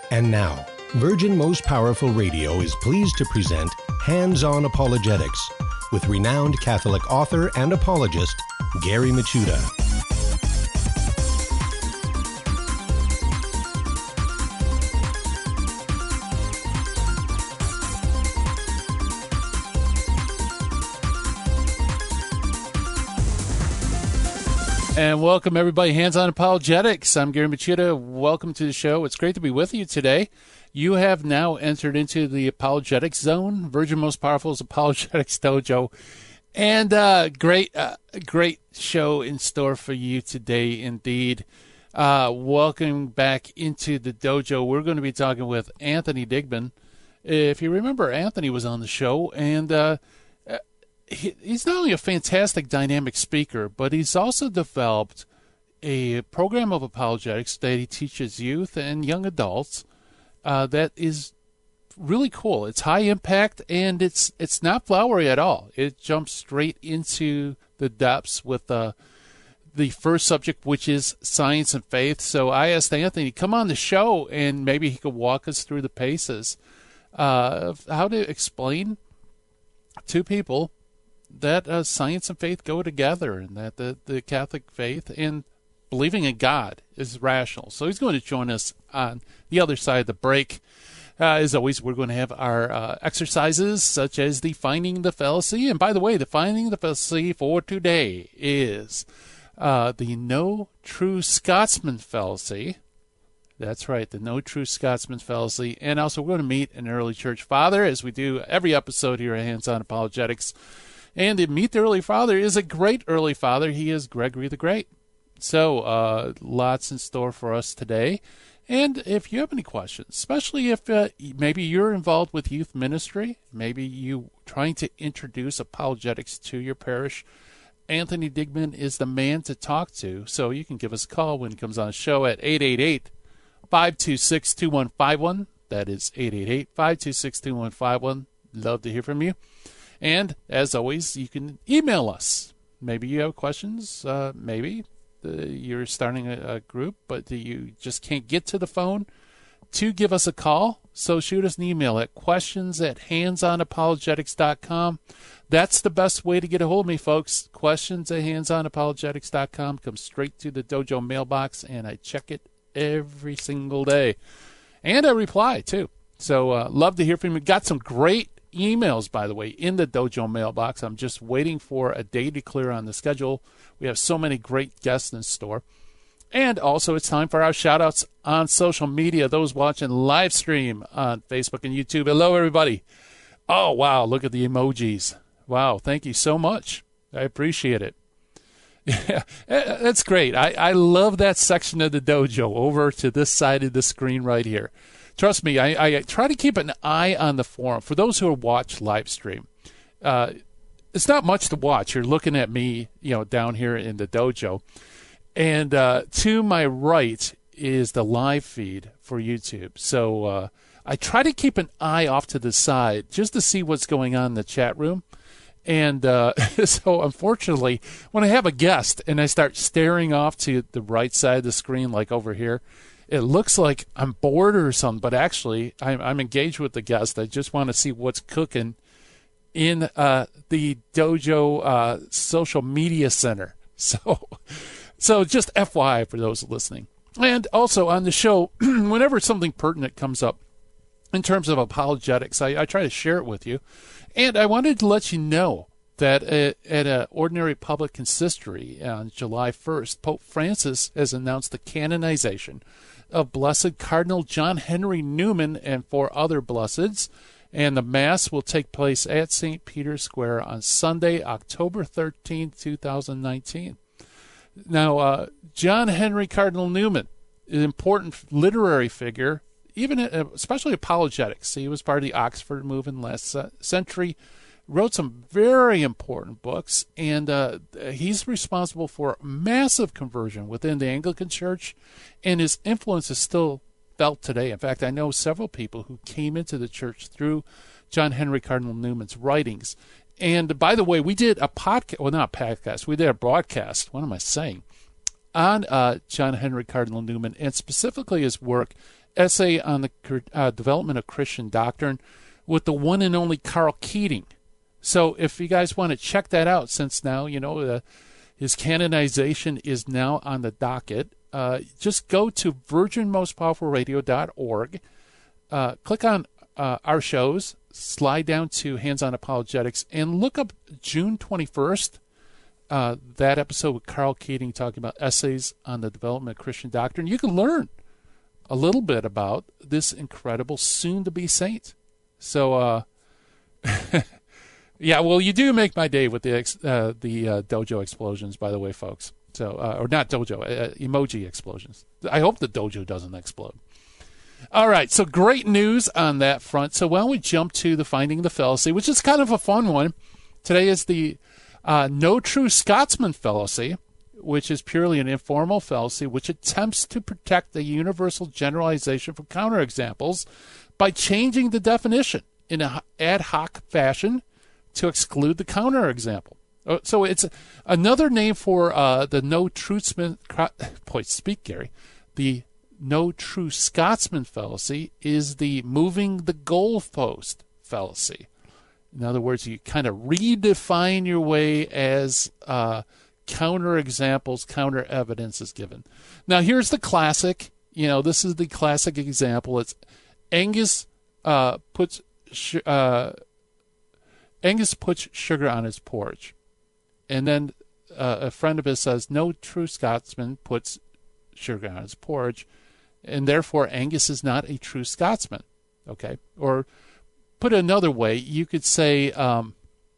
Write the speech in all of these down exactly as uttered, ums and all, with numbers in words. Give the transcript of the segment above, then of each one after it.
And now, Virgin Most Powerful Radio is pleased to present Hands-On Apologetics with renowned Catholic author and apologist, Gary Michuta. And welcome, everybody. Hands-On Apologetics. I'm Gary Michuta. Welcome to the show. It's great to be with you today. You have now entered into the Apologetics Zone, Virgin Most Powerful's Apologetics Dojo. And uh, great uh, great show in store for you today, indeed. Uh, welcome back into the dojo. We're going to be talking with Anthony Digman. If you remember, Anthony was on the show, and uh, he, he's not only a fantastic dynamic speaker, but he's also developed a program of apologetics that he teaches youth and young adults uh, that is really cool. It's high impact, and it's it's not flowery at all. It jumps straight into the depths with uh, the first subject, which is science and faith. So I asked Anthony to come on the show, and maybe he could walk us through the paces uh, of how to explain to people that uh, science and faith go together, and that the, the Catholic faith and believing in God is rational. So he's going to join us on the other side of the break. Uh, as always, we're going to have our uh, exercises, such as the Finding the Fallacy. And by the way, the Finding the Fallacy for today is uh, the No True Scotsman Fallacy. That's right, the No True Scotsman Fallacy. And also, we're going to meet an early church father, as we do every episode here at Hands-On Apologetics. And to meet the early father is a great early father. He is Gregory the Great. So, uh, lots in store for us today. And if you have any questions, especially if uh, maybe you're involved with youth ministry, maybe you trying to introduce apologetics to your parish, Anthony Digman is the man to talk to. So you can give us a call when he comes on the show at eight eight eight, five two six, two one five one. That is eight eight eight, five two six, two one five one. Love to hear from you. And as always, you can email us. Maybe you have questions, uh, maybe. Uh, you're starting a, a group, but you just can't get to the phone to give us a call. So shoot us an email at questions at hands on apologetics dot com. That's the best way to get a hold of me, folks. Questions at hands on apologetics dot com. Come straight to the dojo mailbox, and I check it every single day. And I reply, too. So uh, love to hear from you. Got some great emails, by the way, in the dojo mailbox. I'm just waiting for a day to clear on the schedule. We have so many great guests in store. And also, it's time for our shout-outs on social media, those watching live stream on Facebook and YouTube. Hello, everybody. Oh, wow, look at the emojis. Wow, thank you so much. I appreciate it. Yeah, that's great. I, I love that section of the dojo over to this side of the screen right here. Trust me, I, I try to keep an eye on the forum. For those who watch live stream, uh, it's not much to watch. You're looking at me, you know, down here in the dojo. And uh, to my right is the live feed for YouTube. So uh, I try to keep an eye off to the side just to see what's going on in the chat room. And uh, so, unfortunately, when I have a guest and I start staring off to the right side of the screen, like over here, it looks like I'm bored or something, but actually I'm, I'm engaged with the guest. I just want to see what's cooking in uh, the Dojo uh, social media center. So, so just F Y I for those listening. And also on the show, whenever something pertinent comes up in terms of apologetics, I, I try to share it with you. And I wanted to let you know that at, at an ordinary public consistory on July first, Pope Francis has announced the canonization of Blessed Cardinal John Henry Newman and four other blesseds. And the Mass will take place at Saint Peter's Square on Sunday, October thirteenth, two thousand nineteen. Now, uh, John Henry Cardinal Newman, an important literary figure, even especially apologetics. He was part of the Oxford movement last century, wrote some very important books, and uh, he's responsible for massive conversion within the Anglican Church, and his influence is still felt today. In fact, I know several people who came into the church through John Henry Cardinal Newman's writings. And by the way, we did a podcast, well, not a podcast, we did a broadcast, what am I saying, on uh, John Henry Cardinal Newman, and specifically his work essay on the uh, development of Christian doctrine with the one and only Karl Keating. So if you guys want to check that out, since now, you know, uh, his canonization is now on the docket, uh, just go to virgin most powerful radio dot org, uh, click on uh, our shows, slide down to Hands On Apologetics, and look up June twenty-first, uh, that episode with Karl Keating talking about essays on the development of Christian doctrine. You can learn a little bit about this incredible soon-to-be saint. So, uh, yeah, well, you do make my day with the ex, uh, the uh, dojo explosions, by the way, folks. So, uh, or not dojo, uh, emoji explosions. I hope the dojo doesn't explode. All right, so great news on that front. So why don't we jump to the Finding the Fallacy, which is kind of a fun one. Today is the uh, No True Scotsman Fallacy, which is purely an informal fallacy which attempts to protect the universal generalization from counterexamples by changing the definition in an ad hoc fashion to exclude the counterexample. So it's another name for uh, the No Truthsman, boy, speak, Gary, the No True Scotsman fallacy is the moving the goalpost fallacy. In other words, you kind of redefine your way as uh, counterexamples, counter evidence is given. Now, here's the classic. You know, this is the classic example. It's Angus uh, puts sh- uh, Angus puts sugar on his porch, and then uh, a friend of his says, "No true Scotsman puts sugar on his porch, and therefore Angus is not a true Scotsman." Okay, or put it another way, you could say, um,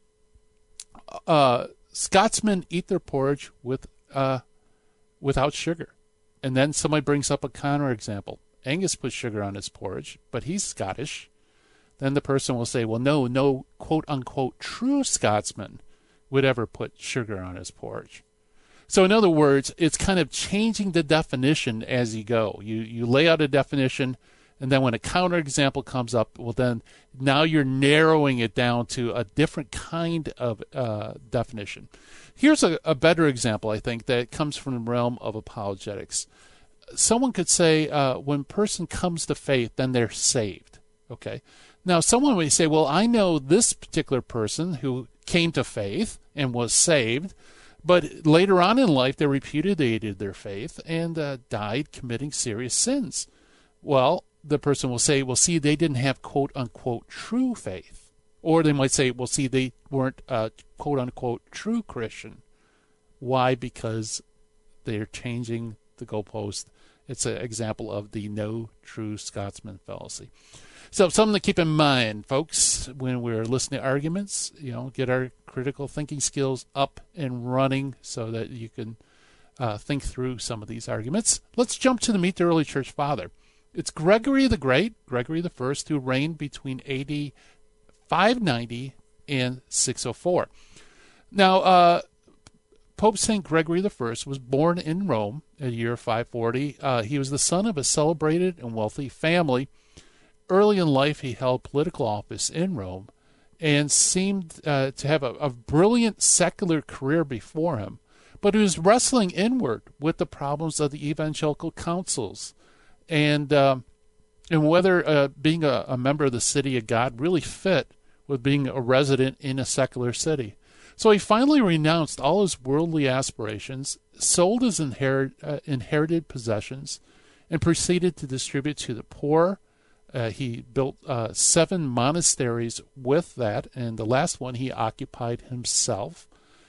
uh, "Scotsmen eat their porridge with uh, without sugar," and then somebody brings up a counterexample. Angus puts sugar on his porridge, but he's Scottish. Then the person will say, well, no, no quote-unquote true Scotsman would ever put sugar on his porridge. So in other words, it's kind of changing the definition as you go. You you lay out a definition, and then when a counterexample comes up, well, then now you're narrowing it down to a different kind of uh, definition. Here's a, a better example, I think, that comes from the realm of apologetics. Someone could say, uh, when a person comes to faith, then they're saved. Okay. Now, someone may say, well, I know this particular person who came to faith and was saved, but later on in life they repudiated their faith and uh, died committing serious sins. Well, the person will say, well, see, they didn't have quote-unquote true faith. Or they might say, well, see, they weren't uh, quote-unquote true Christian. Why? Because they're changing the goalpost. It's an example of the no true Scotsman fallacy. So something to keep in mind, folks, when we're listening to arguments, you know, get our critical thinking skills up and running so that you can uh, think through some of these arguments. Let's jump to the Meet the Early Church Father. It's Gregory the Great, Gregory the First, who reigned between A D five ninety and six oh four. Now, uh, Pope Saint Gregory the First was born in Rome at year five forty. Uh, he was the son of a celebrated and wealthy family. Early in life, he held political office in Rome and seemed uh, to have a, a brilliant secular career before him, but he was wrestling inward with the problems of the evangelical councils and um, and whether uh, being a, a member of the city of God really fit with being a resident in a secular city. So he finally renounced all his worldly aspirations, sold his inherit, uh, inherited possessions, and proceeded to distribute to the poor. Uh, he built uh, seven monasteries with that, and the last one he occupied himself.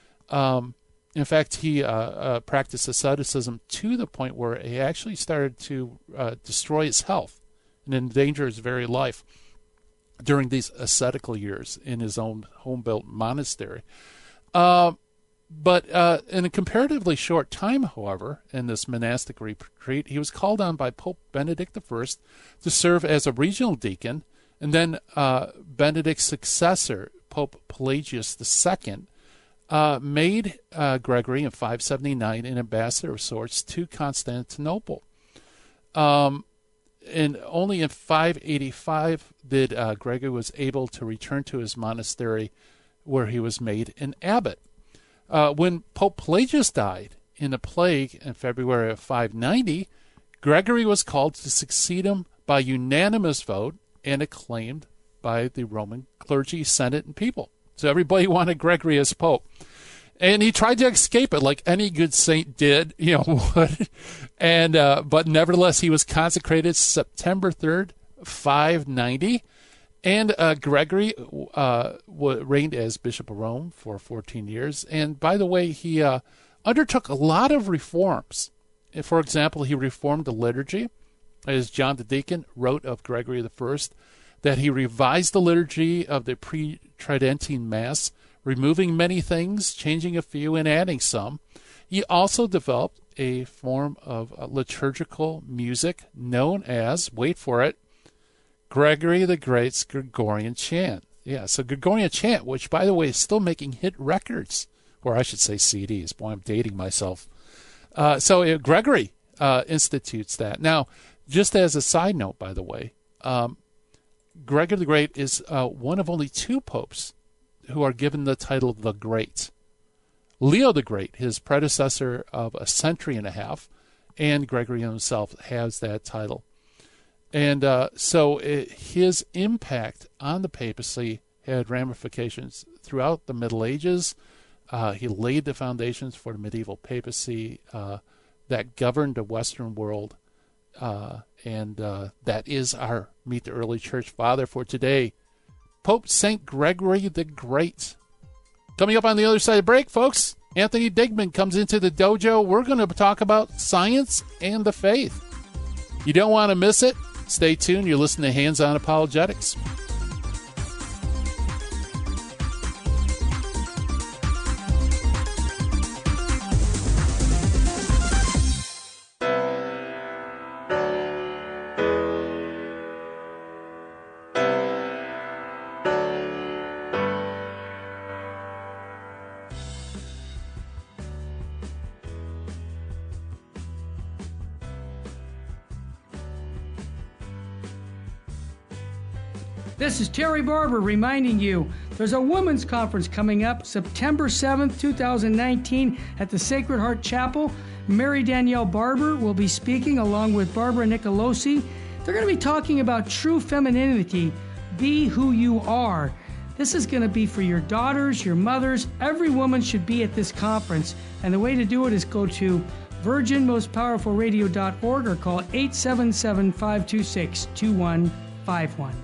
Um, in fact, he uh, uh, practiced asceticism to the point where he actually started to uh, destroy his health and endanger his very life during these ascetical years in his own home-built monastery. Uh, but uh, in a comparatively short time, however, in this monastic retreat, he was called on by Pope Benedict the First to serve as a regional deacon, and then uh, Benedict's successor, Pope Pelagius the Second, uh, made uh, Gregory in five seventy-nine an ambassador of sorts to Constantinople. Um, and only in five eighty-five did uh, Gregory was able to return to his monastery, where he was made an abbot. Uh, when Pope Pelagius died in the plague in February of five ninety, Gregory was called to succeed him by unanimous vote and acclaimed by the Roman clergy, Senate, and people. So everybody wanted Gregory as Pope. And he tried to escape it like any good saint did, you know, would. And, uh, but nevertheless, he was consecrated September third, five ninety. And uh, Gregory uh, reigned as Bishop of Rome for fourteen years. And by the way, he uh, undertook a lot of reforms. For example, he reformed the liturgy, as John the Deacon wrote of Gregory the First, that he revised the liturgy of the pre-Tridentine Mass, removing many things, changing a few, and adding some. He also developed a form of uh, liturgical music known as, wait for it, Gregory the Great's Gregorian Chant. Yeah, so Gregorian Chant, which, by the way, is still making hit records, or I should say C Ds. Boy, I'm dating myself. Uh, so uh, Gregory uh, institutes that. Now, just as a side note, by the way, um, Gregory the Great is uh, one of only two popes who are given the title the Great. Leo the Great, his predecessor of a century and a half, and Gregory himself has that title. And uh, so it, his impact on the papacy had ramifications throughout the Middle Ages. Uh, he laid the foundations for the medieval papacy uh, that governed the Western world. Uh, and uh, that is our Meet the Early Church Father for today, Pope Saint Gregory the Great. Coming up on the other side of the break, folks, Anthony Digman comes into the dojo. We're going to talk about science and the faith. You don't want to miss it. Stay tuned. You're listening to Hands On Apologetics. This is Terry Barber reminding you there's a women's conference coming up September seventh, twenty nineteen at the Sacred Heart Chapel. Mary Danielle Barber will be speaking along with Barbara Nicolosi. They're going to be talking about true femininity, be who you are. This is going to be for your daughters, your mothers. Every woman should be at this conference. And the way to do it is go to virgin most powerful radio dot org or call eight seven seven, five two six, two one five one.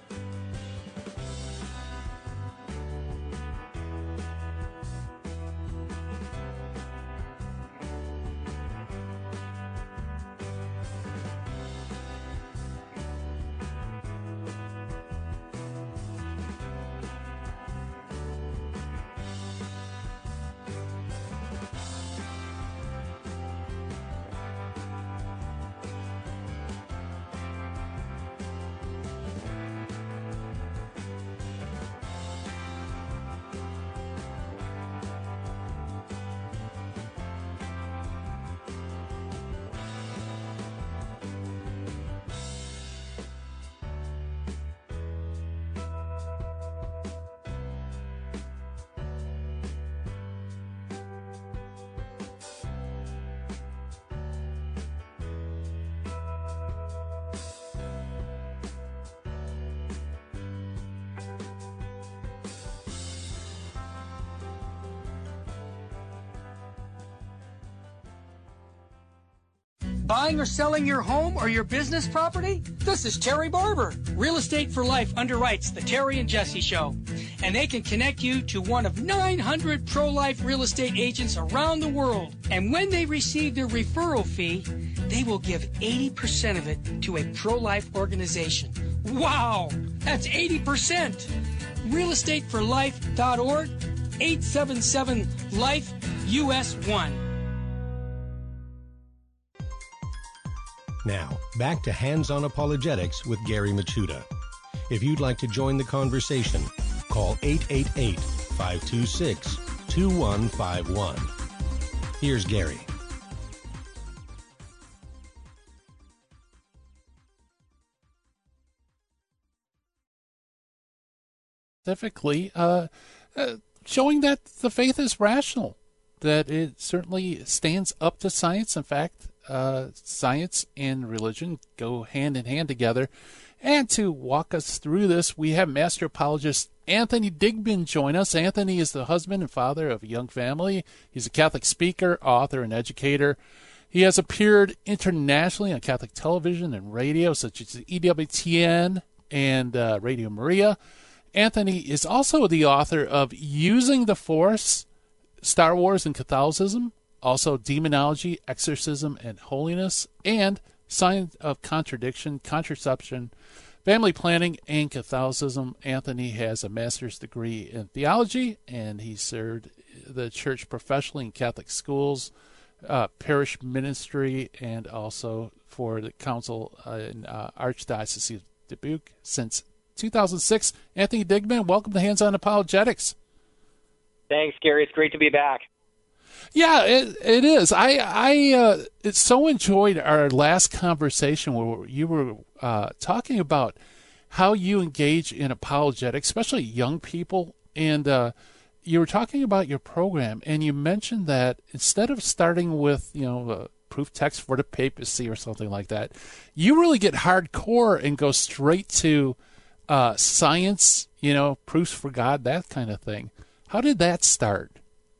Buying or selling your home or your business property? This is Terry Barber. Real Estate for Life underwrites the Terry and Jesse Show. And they can connect you to one of nine hundred pro-life real estate agents around the world. And when they receive their referral fee, they will give eighty percent of it to a pro-life organization. Wow! That's eighty percent! real estate for life dot org, eight seven seven, life, U S one. Now, back to Hands On Apologetics with Gary Michuta. If you'd like to join the conversation, call eight eight eight, five two six, two one five one. Here's Gary. Specifically, uh, uh, showing that the faith is rational. that it certainly stands up to science. In fact, uh, science and religion go hand in hand together. And to walk us through this, we have master apologist Anthony Digman join us. Anthony is the husband and father of a young family. He's a Catholic speaker, author, and educator. He has appeared internationally on Catholic television and radio, such as E W T N and uh, Radio Maria. Anthony is also the author of Using the Force, Star Wars and Catholicism, also Demonology, Exorcism, and Holiness, and Science of Contradiction, Contraception, Family Planning, and Catholicism. Anthony has a master's degree in theology, and he served the church professionally in Catholic schools, uh, parish ministry, and also for the council uh, in uh, Archdiocese of Dubuque since two thousand six. Anthony Digman, welcome to Hands On Apologetics. Thanks, Gary. It's great to be back. Yeah, it, it is. I I uh, it's so enjoyed our last conversation where you were uh, talking about how you engage in apologetics, especially young people, and uh, you were talking about your program, and you mentioned that instead of starting with you know a proof text for the papacy or something like that, you really get hardcore and go straight to uh, science, you know, proofs for God, that kind of thing. How did that start?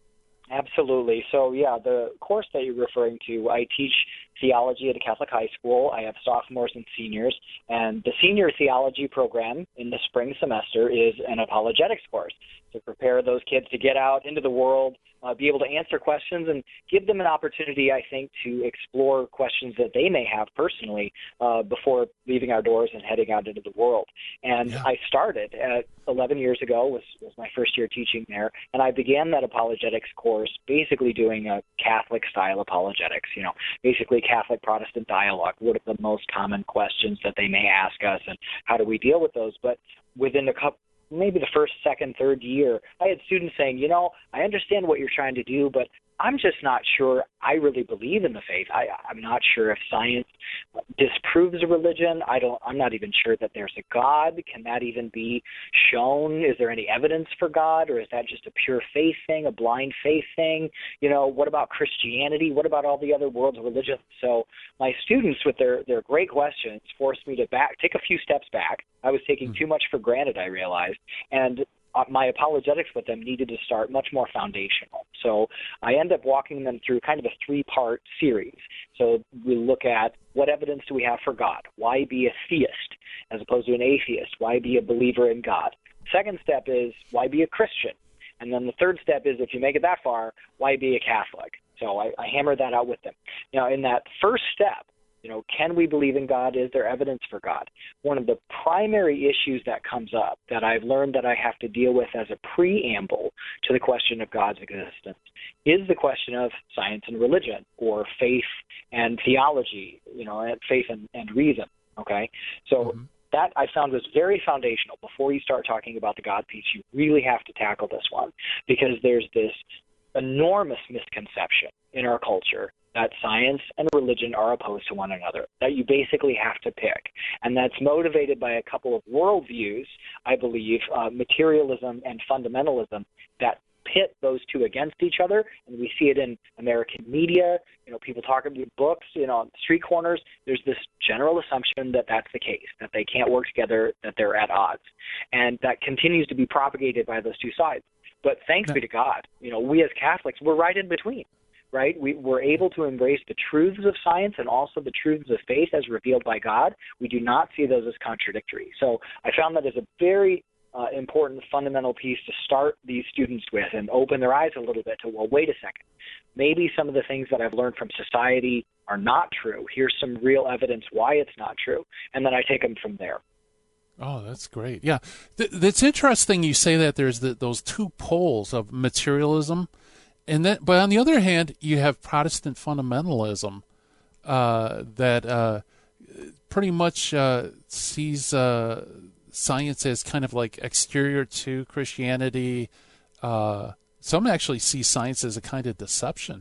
Absolutely. So, yeah, the course that you're referring to, I teach theology at a Catholic high school. I have sophomores and seniors, and the senior theology program in the spring semester is an apologetics course to prepare those kids to get out into the world, uh, be able to answer questions, and give them an opportunity, I think, to explore questions that they may have personally uh, before leaving our doors and heading out into the world. And yeah. I started at eleven years ago, was, was my first year teaching there, and I began that apologetics course basically doing a Catholic-style apologetics, you know, basically Catholic-Protestant dialogue. What are the most common questions that they may ask us, and how do we deal with those? But within a couple maybe the first, second, third year, I had students saying, you know, I understand what you're trying to do, but I'm just not sure I really believe in the faith. I, I'm not sure if science disproves a religion. I don't, I'm not even sure that there's a God. Can that even be shown? Is there any evidence for God, or is that just a pure faith thing, a blind faith thing? You know, what about Christianity? What about all the other world's religions? So my students, with their, their great questions, forced me to back, take a few steps back. I was taking too much for granted, I realized, and my apologetics with them needed to start much more foundational. So I end up walking them through kind of a three-part series. So we look at what evidence do we have for God? Why be a theist as opposed to an atheist? Why be a believer in God? Second step is why be a Christian? And then the third step is, if you make it that far, why be a Catholic? So I, I hammered that out with them. Now, in that first step, you know, can we believe in God? Is there evidence for God? One of the primary issues that comes up that I've learned that I have to deal with as a preamble to the question of God's existence is the question of science and religion, or faith and theology, you know, faith and, and reason, okay? So mm-hmm. that I found was very foundational. Before you start talking about the God piece, you really have to tackle this one, because there's this enormous misconception in our culture that science and religion are opposed to one another, that you basically have to pick. And that's motivated by a couple of worldviews, I believe, uh, materialism and fundamentalism, that pit those two against each other. And we see it in American media, you know, people talking about books, you know, on street corners. There's this general assumption that that's the case, that they can't work together, that they're at odds. And that continues to be propagated by those two sides. But thanks be to God, you know, we as Catholics, we're right in between. Right? We, we're able to embrace the truths of science and also the truths of faith as revealed by God. We do not see those as contradictory. So I found that as a very uh, important fundamental piece to start these students with and open their eyes a little bit to, well, wait a second. Maybe some of the things that I've learned from society are not true. Here's some real evidence why it's not true. And then I take them from there. Oh, that's great. Yeah. Th- that's interesting you say that there's the, those two poles of materialism. And then, but on the other hand, you have Protestant fundamentalism uh, that uh, pretty much uh, sees uh, science as kind of like exterior to Christianity. Uh, some actually see science as a kind of deception.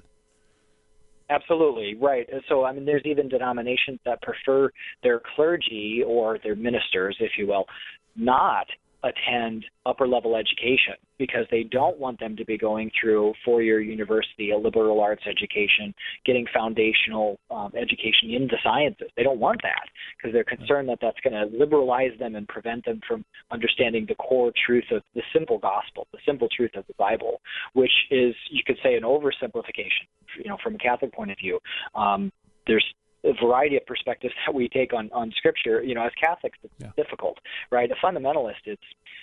Absolutely, right. So, I mean, there's even denominations that prefer their clergy or their ministers, if you will, not attend upper-level education because they don't want them to be going through four-year university, a liberal arts education, getting foundational um, education in the sciences. They don't want that because they're concerned that that's going to liberalize them and prevent them from understanding the core truth of the simple gospel, the simple truth of the Bible, which is, you could say, an oversimplification. You know, from a Catholic point of view, um, there's a variety of perspectives that we take on, on Scripture. You know, as Catholics, it's yeah. difficult, right? A fundamentalist, it's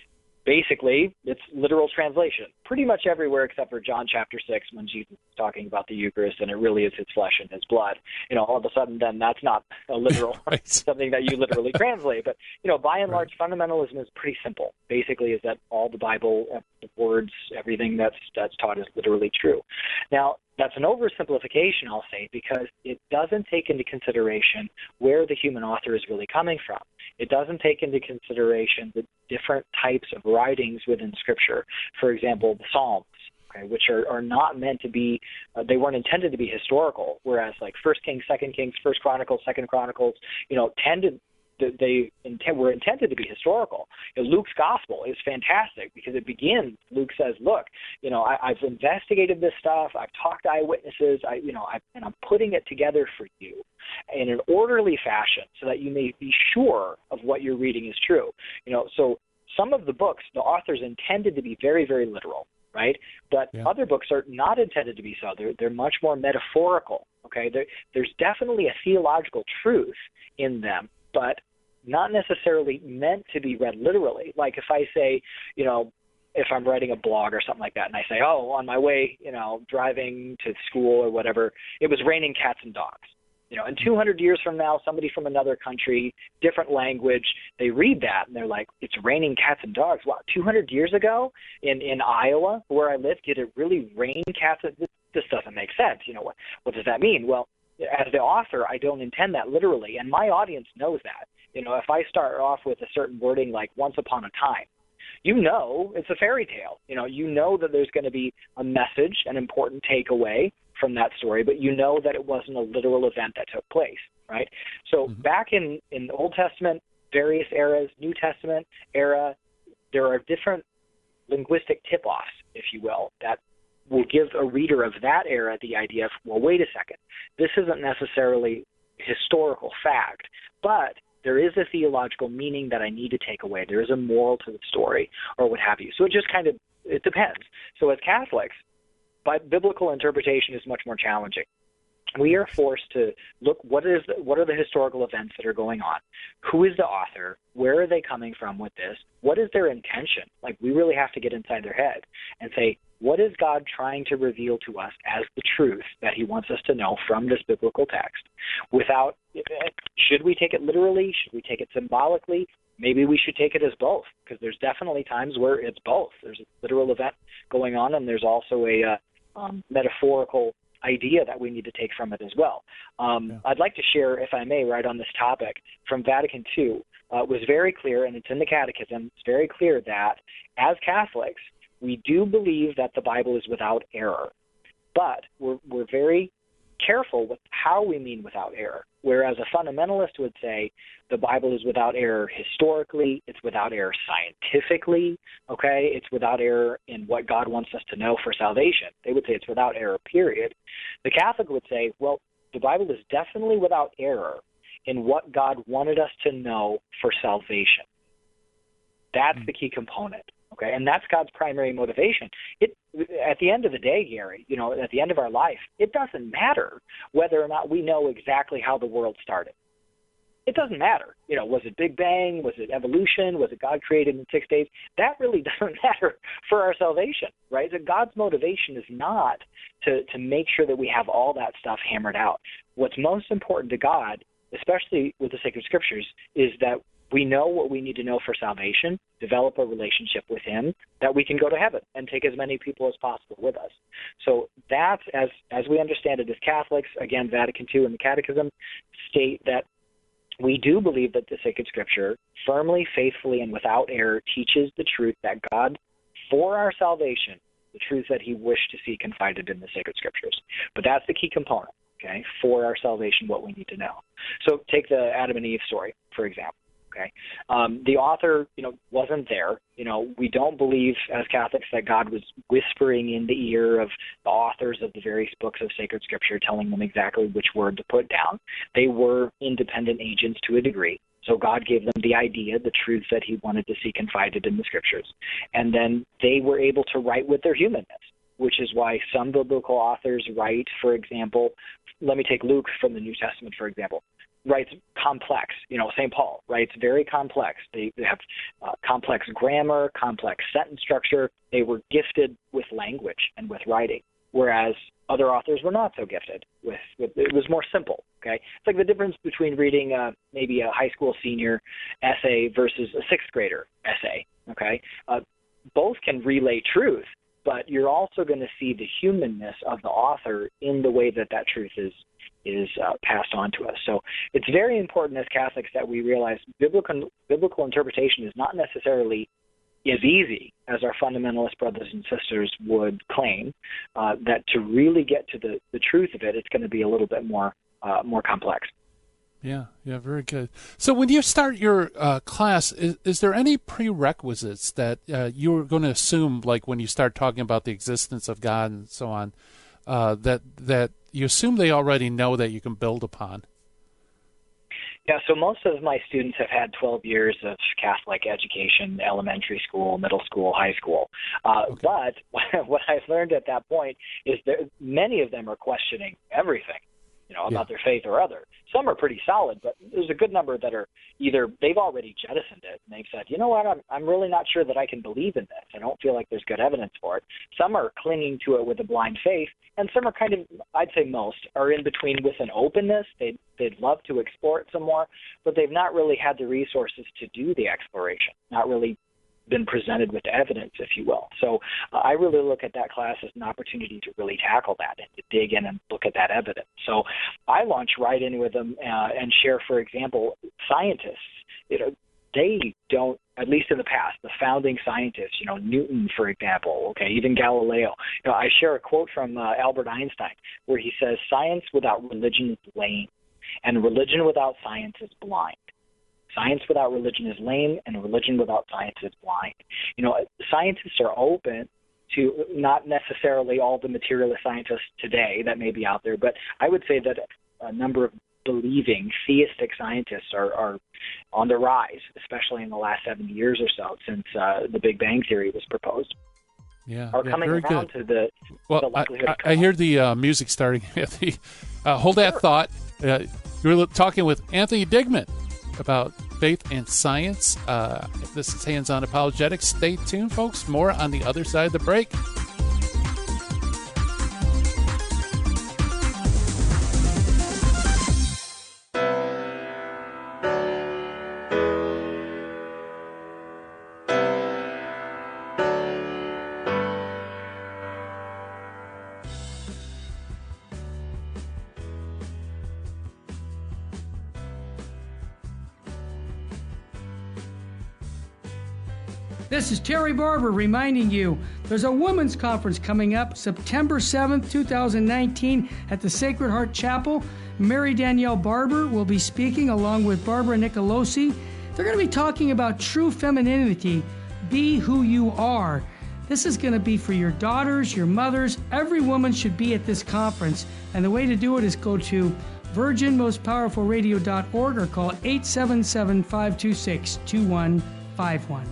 basically, it's literal translation, pretty much everywhere except for John chapter six when Jesus is talking about the Eucharist and it really is his flesh and his blood. You know, all of a sudden then that's not a literal, right. something that you literally translate. But, you know, by and large, right. fundamentalism is pretty simple. Basically is that all the Bible, the words, everything that's that's taught is literally true. Now, that's an oversimplification, I'll say, because it doesn't take into consideration where the human author is really coming from. It doesn't take into consideration the different types of writings within Scripture. For example, the Psalms, okay, which are, are not meant to be, uh, they weren't intended to be historical, whereas like First Kings, Second Kings, First Chronicles, Second Chronicles, you know, tended they intent, were intended to be historical. You know, Luke's gospel is fantastic because it begins. Luke says, "Look, you know, I, I've investigated this stuff. I've talked to eyewitnesses. I, you know, I, and I'm putting it together for you in an orderly fashion so that you may be sure of what you're reading is true." You know, so some of the books, the authors intended to be very, very literal, right? But yeah. other books are not intended to be so. They're they're much more metaphorical. Okay, there, there's definitely a theological truth in them, but not necessarily meant to be read literally. Like if I say, you know, if I'm writing a blog or something like that, and I say, oh, on my way, you know, driving to school or whatever, it was raining cats and dogs. You know, and two hundred years from now, somebody from another country, different language, they read that and they're like, it's raining cats and dogs. Wow, two hundred years ago in, in Iowa, where I live, did it really rain cats? This, this doesn't make sense. You know, what, what does that mean? Well, as the author, I don't intend that literally, and my audience knows that. You know, if I start off with a certain wording like once upon a time, you know it's a fairy tale. You know, you know that there's going to be a message, an important takeaway from that story, but you know that it wasn't a literal event that took place, right? So mm-hmm. back in, in the Old Testament, various eras, New Testament era, there are different linguistic tip-offs, if you will, that will give a reader of that era the idea of, well, wait a second, this isn't necessarily historical fact, but there is a theological meaning that I need to take away. There is a moral to the story or what have you. So it just kind of, it depends. So as Catholics, but biblical interpretation is much more challenging. We are forced to look, what is the, what are the historical events that are going on? Who is the author? Where are they coming from with this? What is their intention? Like, we really have to get inside their head and say, what is God trying to reveal to us as the truth that he wants us to know from this biblical text? Without, should we take it literally? Should we take it symbolically? Maybe we should take it as both, because there's definitely times where it's both. There's a literal event going on, and there's also a uh, um, metaphorical idea that we need to take from it as well. Um, yeah. I'd like to share, if I may, right on this topic from Vatican Two. Uh, it was very clear, and it's in the Catechism, it's very clear that as Catholics, we do believe that the Bible is without error, but we're, we're very careful with how we mean without error. Whereas a fundamentalist would say the Bible is without error historically, it's without error scientifically, okay? It's without error in what God wants us to know for salvation. They would say it's without error, period. The Catholic would say, well, the Bible is definitely without error in what God wanted us to know for salvation. That's mm-hmm. the key component. Okay, and that's God's primary motivation. It, at the end of the day, Gary, you know, at the end of our life, it doesn't matter whether or not we know exactly how the world started. It doesn't matter. You know, was it Big Bang? Was it evolution? Was it God created in six days? That really doesn't matter for our salvation, right? So God's motivation is not to, to make sure that we have all that stuff hammered out. What's most important to God, especially with the sacred scriptures, is that we know what we need to know for salvation, develop a relationship with him, that we can go to heaven and take as many people as possible with us. So that's, as as we understand it as Catholics, again, Vatican Two and the Catechism state that we do believe that the sacred scripture firmly, faithfully, and without error teaches the truth that God, for our salvation, the truth that he wished to see confided in the sacred scriptures. But that's the key component, okay, for our salvation, what we need to know. So take the Adam and Eve story, for example. Okay, um, the author, you know, wasn't there. You know, we don't believe as Catholics that God was whispering in the ear of the authors of the various books of sacred scripture, telling them exactly which word to put down. They were independent agents to a degree. So God gave them the idea, the truth that he wanted to see confided in the scriptures. And then they were able to write with their humanness, which is why some biblical authors write, for example, let me take Luke from the New Testament, for example, writes complex. You know, Saint Paul writes very complex. They, they have uh, complex grammar, complex sentence structure. They were gifted with language and with writing, whereas other authors were not so gifted with, with it was more simple. Okay, it's like the difference between reading uh, maybe a high school senior essay versus a sixth grader essay. Okay, uh, both can relay truth, but you're also going to see the humanness of the author in the way that that truth is is uh, passed on to us. So it's very important as Catholics that we realize biblical biblical interpretation is not necessarily as easy as our fundamentalist brothers and sisters would claim, uh, that to really get to the, the truth of it, it's going to be a little bit more uh, more complex. Yeah, yeah, very good. So when you start your uh, class, is, is there any prerequisites that uh, you're going to assume, like when you start talking about the existence of God and so on, uh, that that you assume they already know that you can build upon? Yeah, so most of my students have had twelve years of Catholic education, elementary school, middle school, high school. Uh, okay. But what I've learned at that point is that many of them are questioning everything, you know, about yeah. their faith or other. Some are pretty solid, but there's a good number that are either they've already jettisoned it and they've said, you know what, I'm I'm really not sure that I can believe in this. I don't feel like there's good evidence for it. Some are clinging to it with a blind faith, and some are kind of, I'd say most, are in between with an openness. They'd, they'd love to explore it some more, but they've not really had the resources to do the exploration, not really been presented with evidence, if you will. So uh, I really look at that class as an opportunity to really tackle that and to dig in and look at that evidence. So I launch right in with them uh, and share, for example, scientists. You know, they don't, at least in the past, the founding scientists, you know, Newton, for example, okay, even Galileo. You know, I share a quote from uh, Albert Einstein where he says, "Science without religion is lame, and religion without science is blind. Science without religion is lame, and religion without science is blind." You know, scientists are open to not necessarily all the materialist scientists today that may be out there, but I would say that a number of believing theistic scientists are, are on the rise, especially in the last seventy years or so since uh, the Big Bang Theory was proposed. Yeah, are yeah, coming very around good. to the, well, the likelihood I, of I, I hear the uh, music starting. uh, hold that Sure. thought. Uh, you're talking with Anthony Digman about faith and science. Uh, this is Hands On Apologetics. Stay tuned, folks. More on the other side of the break. This is Terry Barber reminding you there's a women's conference coming up September seventh, twenty nineteen at the Sacred Heart Chapel. Mary Danielle Barber will be speaking along with Barbara Nicolosi. They're going to be talking about true femininity, be who you are. This is going to be for your daughters, your mothers. Every woman should be at this conference. And the way to do it is go to virgin most powerful radio dot org or call eight seven seven, five two six, two one five one.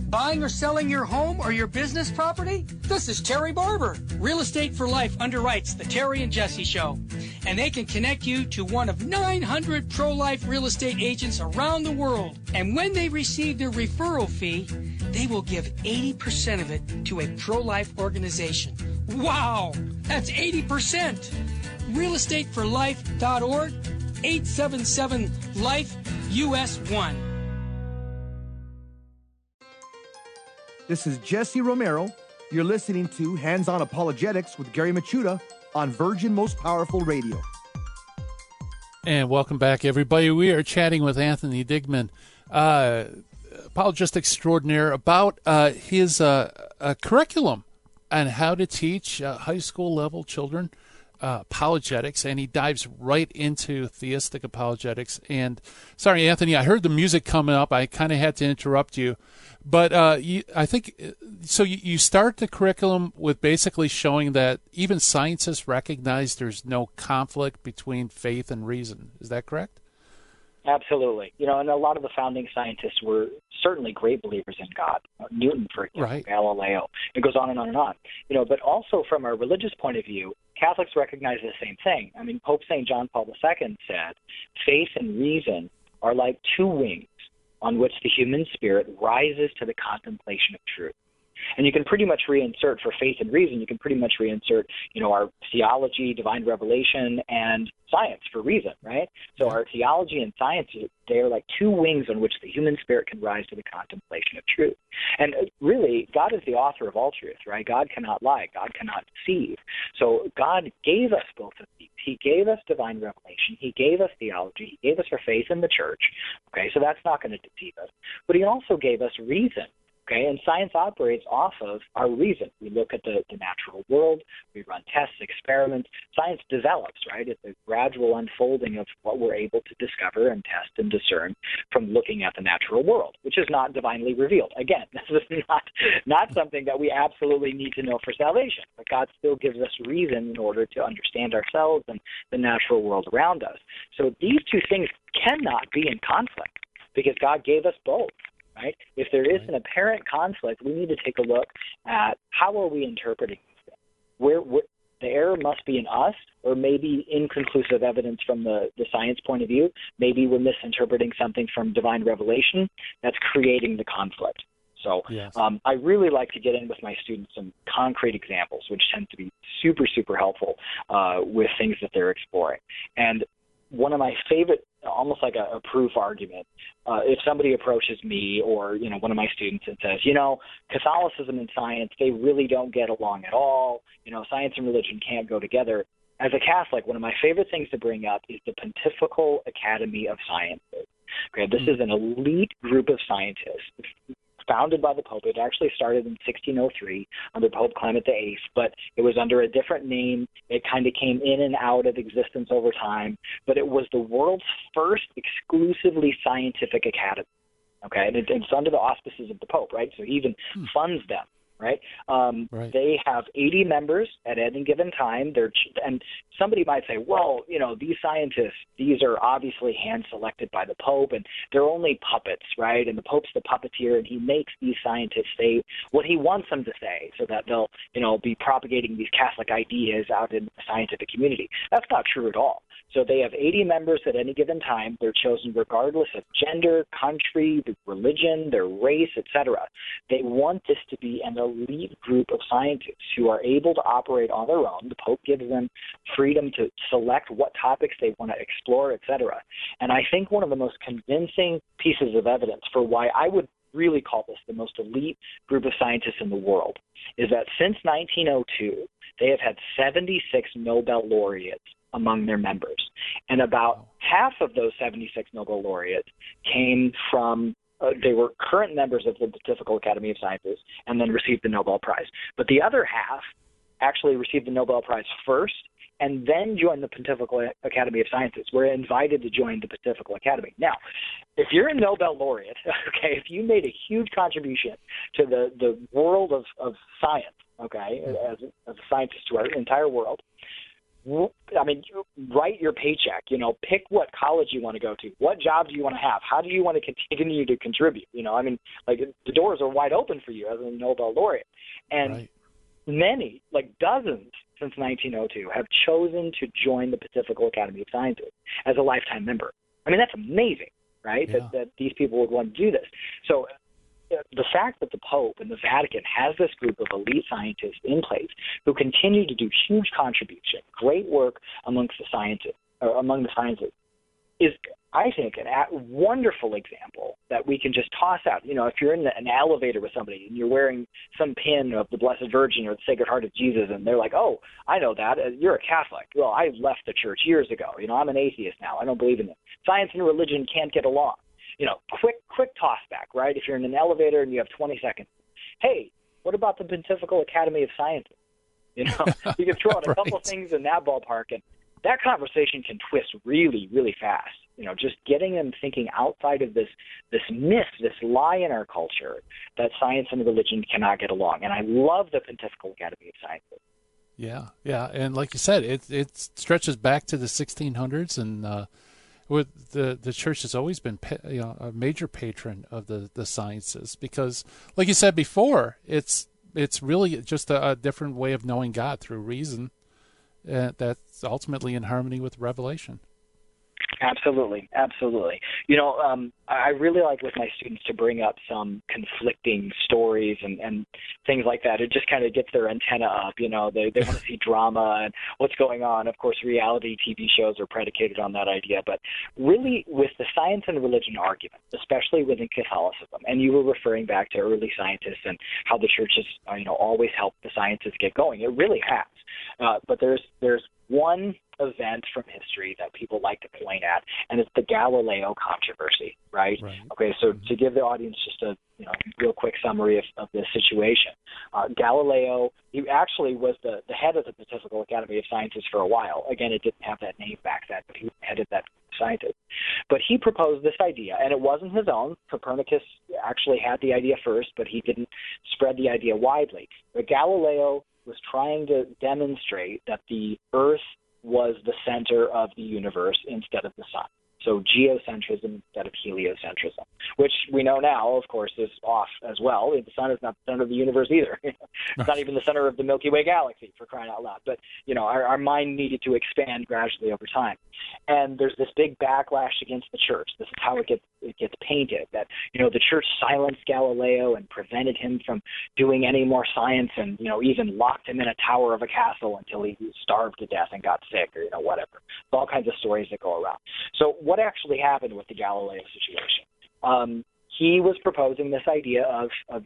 Buying or selling your home or your business property? This is Terry Barber. Real Estate for Life underwrites the Terry and Jesse Show. And they can connect you to one of nine hundred pro-life real estate agents around the world. And when they receive their referral fee, they will give eighty percent of it to a pro-life organization. Wow! That's eighty percent! real estate for life dot org, eight seven seven life U S one. This is Jesse Romero. You're listening to Hands On Apologetics with Gary Machuda on Virgin Most Powerful Radio. And welcome back, everybody. We are chatting with Anthony Digman, uh, apologist extraordinaire, about uh, his uh, uh, curriculum on how to teach uh, high school level children uh, apologetics, and he dives right into theistic apologetics. And sorry, Anthony, I heard the music coming up. I kind of had to interrupt you. But uh, you, I think, so you, you start the curriculum with basically showing that even scientists recognize there's no conflict between faith and reason. Is that correct? Absolutely. You know, and a lot of the founding scientists were certainly great believers in God. Newton, for example, right. Galileo. It goes on and on and on. You know, but also from a religious point of view, Catholics recognize the same thing. I mean, Pope Saint John Paul the Second said, faith and reason are like two wings on which the human spirit rises to the contemplation of truth. And you can pretty much reinsert for faith and reason, you can pretty much reinsert, you know, our theology, divine revelation, and science for reason, right? So our theology and science, they are like two wings on which the human spirit can rise to the contemplation of truth. And really, God is the author of all truth, right? God cannot lie. God cannot deceive. So God gave us both of these. He gave us divine revelation. He gave us theology. He gave us our faith in the church. Okay, so that's not going to deceive us. But he also gave us reason. Okay, and science operates off of our reason. We look at the, the natural world. We run tests, experiments. Science develops, right? It's a gradual unfolding of what we're able to discover and test and discern from looking at the natural world, which is not divinely revealed. Again, this is not, not something that we absolutely need to know for salvation, but God still gives us reason in order to understand ourselves and the natural world around us. So these two things cannot be in conflict because God gave us both. Right? If there is an apparent conflict, we need to take a look at how are we interpreting these things. Where, where the error must be in us, or maybe inconclusive evidence from the, the science point of view. Maybe we're misinterpreting something from divine revelation that's creating the conflict. So yes. um, I really like to get in with my students some concrete examples, which tend to be super, super helpful uh, with things that they're exploring. And one of my favorite, almost like a, a proof argument, uh, if somebody approaches me or, you know, one of my students and says, you know, Catholicism and science, they really don't get along at all. You know, science and religion can't go together. As a Catholic, one of my favorite things to bring up is the Pontifical Academy of Sciences. Okay, this mm-hmm. is an elite group of scientists founded by the Pope. It actually started in sixteen oh three under Pope Clement the Eighth, but it was under a different name. It kind of came in and out of existence over time, but it was the world's first exclusively scientific academy. Okay, and it, it's under the auspices of the Pope, right? So he even hmm. funds them. Right? Um, right. They have eighty members at any given time. They're ch- and somebody might say, well, you know, these scientists, these are obviously hand-selected by the Pope, and they're only puppets, right? And the Pope's the puppeteer, and he makes these scientists say what he wants them to say so that they'll, you know, be propagating these Catholic ideas out in the scientific community. That's not true at all. So they have eighty members at any given time. They're chosen regardless of gender, country, religion, their race, et cetera. They want this to be an elite group of scientists who are able to operate on their own. The Pope gives them freedom to select what topics they want to explore, et cetera. And I think one of the most convincing pieces of evidence for why I would really call this the most elite group of scientists in the world is that since nineteen oh two, they have had seventy-six Nobel laureates among their members. And about half of those seventy-six Nobel laureates came from, uh, they were current members of the Pontifical Academy of Sciences and then received the Nobel Prize. But the other half actually received the Nobel Prize first and then joined the Pontifical Academy of Sciences. Were invited to join the Pontifical Academy. Now, if you're a Nobel laureate, okay, if you made a huge contribution to the, the world of, of science, okay, as, as a scientist to our entire world, I mean, write your paycheck, you know, pick what college you want to go to, what job do you want to have, how do you want to continue to contribute, you know, I mean, like the doors are wide open for you as a Nobel laureate. And right. many, like dozens since nineteen oh two, have chosen to join the Pontifical Academy of Sciences as a lifetime member. I mean, that's amazing, right, yeah. that, that these people would want to do this. So the fact that the Pope and the Vatican has this group of elite scientists in place who continue to do huge contribution, great work amongst the sciences, or among the sciences, is, I think, a wonderful example that we can just toss out. You know, if you're in an elevator with somebody and you're wearing some pin of the Blessed Virgin or the Sacred Heart of Jesus, and they're like, "Oh, I know that. You're a Catholic." Well, I left the church years ago. You know, I'm an atheist now. I don't believe in it. Science and religion can't get along. You know, quick, quick toss back, right? If you're in an elevator and you have twenty seconds, hey, what about the Pontifical Academy of Sciences? You know, you can throw out a right. couple things in that ballpark, and that conversation can twist really, really fast. You know, just getting them thinking outside of this this myth, this lie in our culture that science and religion cannot get along. And I love the Pontifical Academy of Sciences. Yeah, yeah, and like you said, it it stretches back to the sixteen hundreds, and uh, with the the church has always been, you know, a major patron of the, the sciences because, like you said before, it's it's really just a, a different way of knowing God through reason, uh, that's ultimately in harmony with revelation. Absolutely, absolutely. You know, um, I really like with my students to bring up some conflicting stories and, and things like that. It just kind of gets their antenna up. You know, they they want to see drama and what's going on. Of course, reality T V shows are predicated on that idea. But really, with the science and religion argument, especially within Catholicism, and you were referring back to early scientists and how the church has, uh, you know, always helped the sciences get going. It really has. Uh, but there's there's one event from history that people like to point at, and it's the Galileo controversy, right? right. Okay, so to give the audience just a you know real quick summary of, of this situation, uh, Galileo, he actually was the, the head of the Pontifical Academy of Sciences for a while. Again, it didn't have that name back then, but he headed that scientist. But he proposed this idea, and it wasn't his own. Copernicus actually had the idea first, but he didn't spread the idea widely. But Galileo was trying to demonstrate that the Earth was the center of the universe instead of the sun. So geocentrism instead of heliocentrism, which we know now, of course, is off as well. The sun is not the center of the universe either. It's not even the center of the Milky Way galaxy, for crying out loud. But, you know, our, our mind needed to expand gradually over time. And there's this big backlash against the church. This is how it gets it gets painted, that, you know, the church silenced Galileo and prevented him from doing any more science and, you know, even locked him in a tower of a castle until he starved to death and got sick or, you know, whatever. All kinds of stories that go around. So what actually happened with the Galileo situation? Um, he was proposing this idea of, of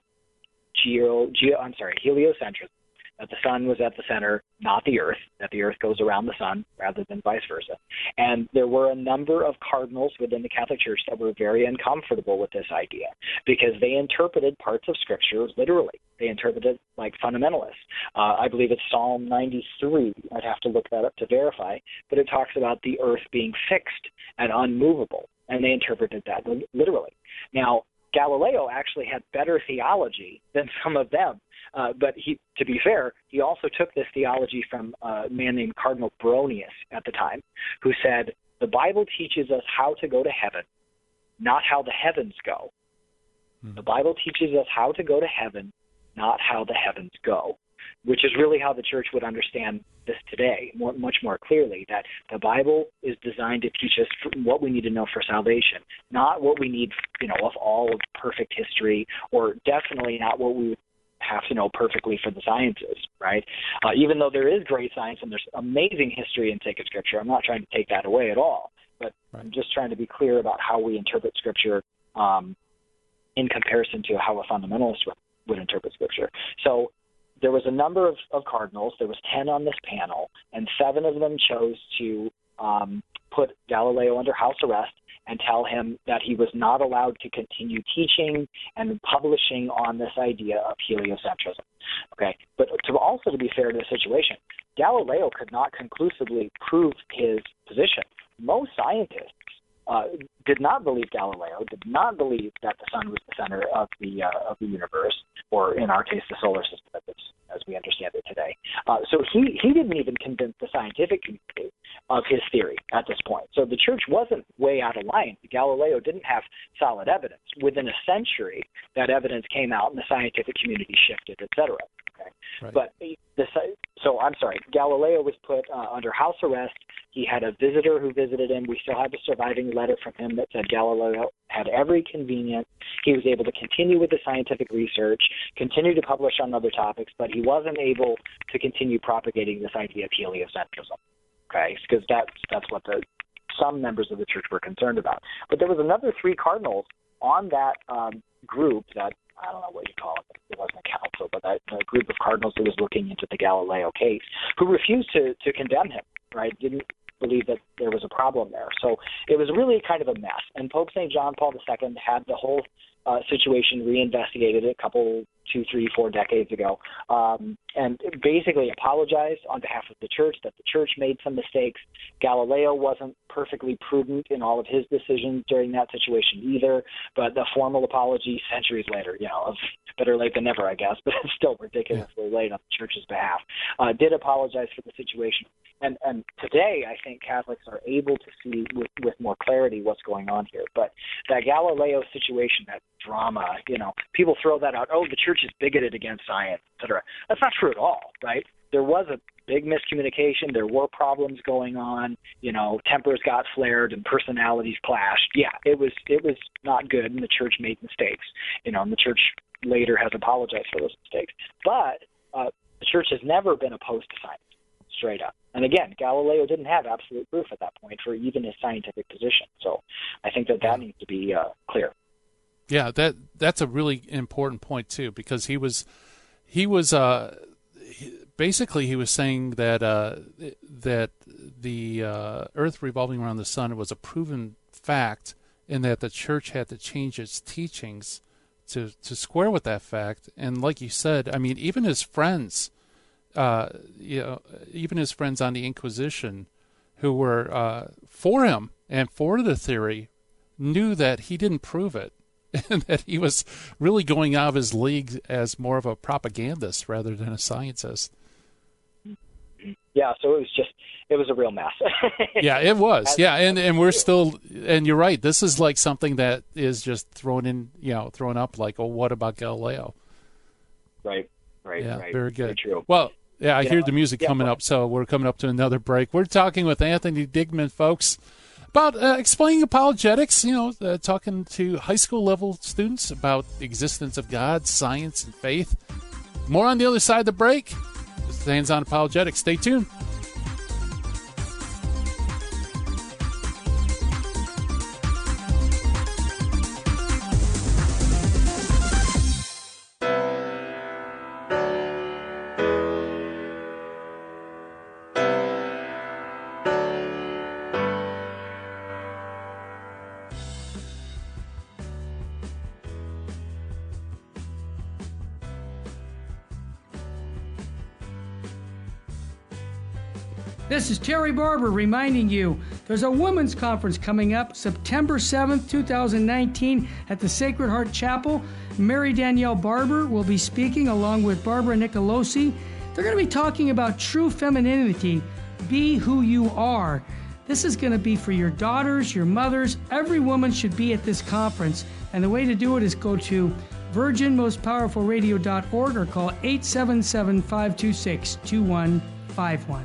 geo, geo, I'm sorry, heliocentrism, that the sun was at the center, not the Earth, that the Earth goes around the sun rather than vice versa. And there were a number of cardinals within the Catholic Church that were very uncomfortable with this idea because they interpreted parts of Scripture literally. They interpreted like fundamentalists. Uh, I believe it's Psalm ninety-three. I'd have to look that up to verify, but it talks about the Earth being fixed and unmovable, and they interpreted that literally. Now, Galileo actually had better theology than some of them. Uh, but he, to be fair, he also took this theology from a man named Cardinal Baronius at the time, who said, the Bible teaches us how to go to heaven, not how the heavens go. Hmm. The Bible teaches us how to go to heaven, not how the heavens go, which is really how the church would understand this today, more, much more clearly, that the Bible is designed to teach us what we need to know for salvation, not what we need, you know, of all of perfect history, or definitely not what we would have to know perfectly for the sciences, right? Uh, even though there is great science and there's amazing history in sacred Scripture, I'm not trying to take that away at all, but right. I'm just trying to be clear about how we interpret Scripture um, in comparison to how a fundamentalist would, would interpret Scripture. So there was a number of, of cardinals. There was ten on this panel, and seven of them chose to um, put Galileo under house arrest and tell him that he was not allowed to continue teaching and publishing on this idea of heliocentrism. Okay, but to also to be fair to the situation, Galileo could not conclusively prove his position. Most scientists uh, did not believe Galileo, did not believe that the sun was the center of the uh, of the universe, or in our case, the solar system as, as we understand it today. say. Uh, so he, he didn't even convince the scientific community of his theory at this point. So the church wasn't way out of line. Galileo didn't have solid evidence. Within a century, that evidence came out and the scientific community shifted, et cetera. Okay? Right. But the, so I'm sorry, Galileo was put uh, under house arrest. He had a visitor who visited him. We still have a surviving letter from him that said Galileo had every convenience. He was able to continue with the scientific research, continue to publish on other topics, but he wasn't able to continue propagating this idea of heliocentrism. Okay, because that's that's what the some members of the church were concerned about. But there was another three cardinals on that um, group that, I don't know what you call it, it wasn't a council, but that a group of cardinals that was looking into the Galileo case, who refused to, to condemn him, right, didn't believe that there was a problem there. So it was really kind of a mess. And Pope Saint John Paul the Second had the whole uh, situation reinvestigated a couple, two, three, four decades ago, um, and basically apologized on behalf of the church that the church made some mistakes. Galileo wasn't perfectly prudent in all of his decisions during that situation either, but the formal apology centuries later, you know, of better late than never, I guess, but it's still ridiculously yeah. late on the church's behalf, uh, did apologize for the situation. And and today, I think Catholics are able to see with, with more clarity what's going on here. But that Galileo situation, that drama, you know, people throw that out, oh, the church is bigoted against science, et cetera. That's not true at all, right? There was a big miscommunication. There were problems going on. You know, tempers got flared and personalities clashed. Yeah, it was it was not good, and the church made mistakes. You know, and the church later has apologized for those mistakes. But uh, the church has never been opposed to science, straight up. And again, Galileo didn't have absolute proof at that point for even his scientific position. So I think that that needs to be uh, clear. Yeah, that that's a really important point too, because he was he was uh, he, basically he was saying that uh, that the uh, Earth revolving around the sun was a proven fact, and that the church had to change its teachings to to square with that fact. And like you said, I mean, even his friends. Uh, you know, even his friends on the Inquisition who were uh, for him and for the theory knew that he didn't prove it and that he was really going out of his league as more of a propagandist rather than a scientist. Yeah, so it was just, it was a real mess. Yeah, it was. Yeah, and, and we're still, and you're right, this is like something that is just thrown in, you know, thrown up like, oh, what about Galileo? Right, right, yeah, right. Very good. Very true. Well, yeah, I you hear know, the music yeah, coming well, up, so we're coming up to another break. We're talking with Anthony Digman, folks, about uh, explaining apologetics, you know, uh, talking to high school level students about the existence of God, science, and faith. More on the other side of the break. This is Hands On Apologetics. Stay tuned. This is Terry Barber reminding you there's a women's conference coming up September seventh, twenty nineteen at the Sacred Heart Chapel. Mary Danielle Barber will be speaking along with Barbara Nicolosi. They're going to be talking about true femininity, be who you are. This is going to be for your daughters, your mothers. Every woman should be at this conference. And the way to do it is go to virgin most powerful radio dot org or call eight seven seven, five two six, two one five one.